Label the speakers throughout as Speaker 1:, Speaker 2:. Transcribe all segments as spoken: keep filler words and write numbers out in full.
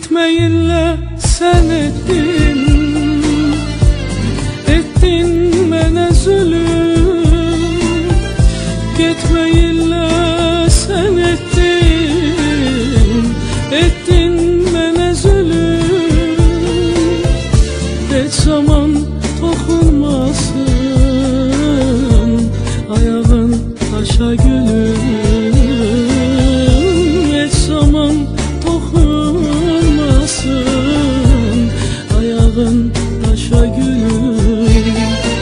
Speaker 1: Getmeyinle sen ettin, ettin mene zulüm. Getmeyinle sen ettin, ettin mene zulüm. Hiç zaman dokunmasın ayağın taşa gülüm. Hiç zaman dokunmasın ayağın taşa gülüm.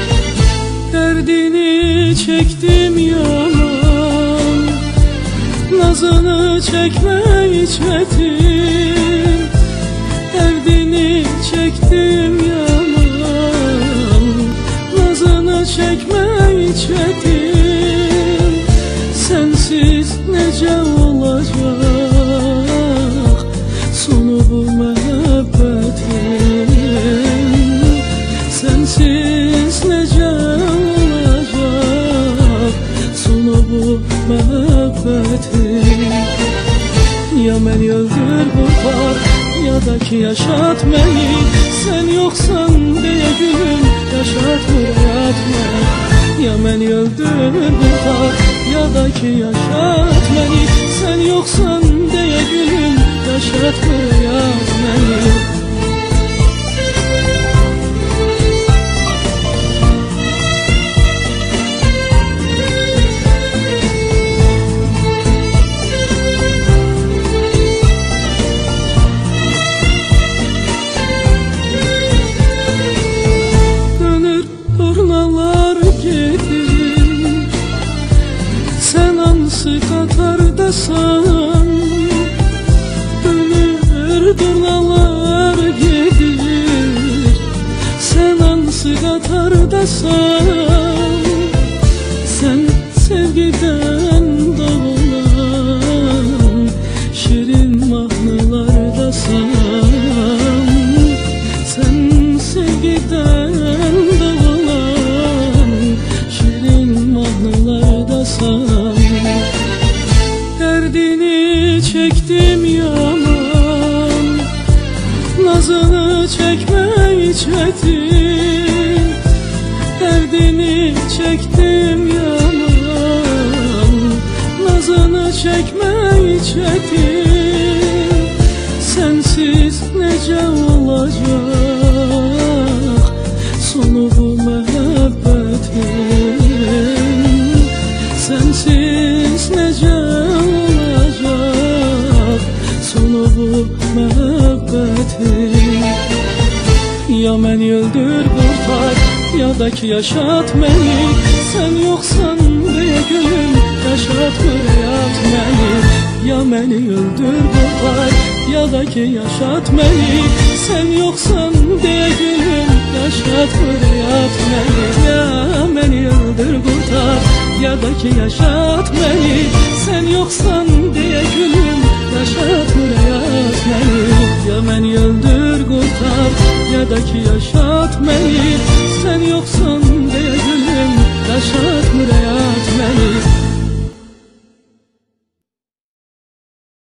Speaker 1: Derdini çektim yaman, nazını çekme hiç metin. Derdini çektim yaman, nazını çekme hiç metin. Sensiz nece olacak sonu bu muhabbetin? Sensiz nece olacak sonu bu muhabbetin? Ya beni öldür kurtar ya da ki yaşat beni. Sen yoksan diye gülüm yaşat hayat beni. Ya beni öldür kurtar ya da ki yaşat beni. Sen yoksan diye gülüm yaşat hayat beni. Katardasan dönür durnalar gelir. Sen ansı katardasan, sen sevgiden dağılan şirin mahnılardasan. Sen sevgiden dağılan şirin mahnılardasan. Derdini çektim yaman, nazını çekme hiç metin. Derdini çektim yaman, nazını çekme hiç metin. Sensiz nece olacak sonu bu muhabbetin? Sensiz nece sonu bu muhabbetin? Ya beni öldür kurtar ya da ki yaşat beni. Sen yoksan diye gülüm yaşat hayat beni. Ya beni öldür kurtar ya da ki yaşat beni. Sen yoksan diye gülüm yaşat hayat beni. Ya beni öldür kurtar ya da ki yaşat beni. Sen yoksan diye gülüm yaşat hayat beni. Ya beni öldür kurtar ya da ki yaşat beni. Sen yoksan diye gülüm yaşat hayat beni.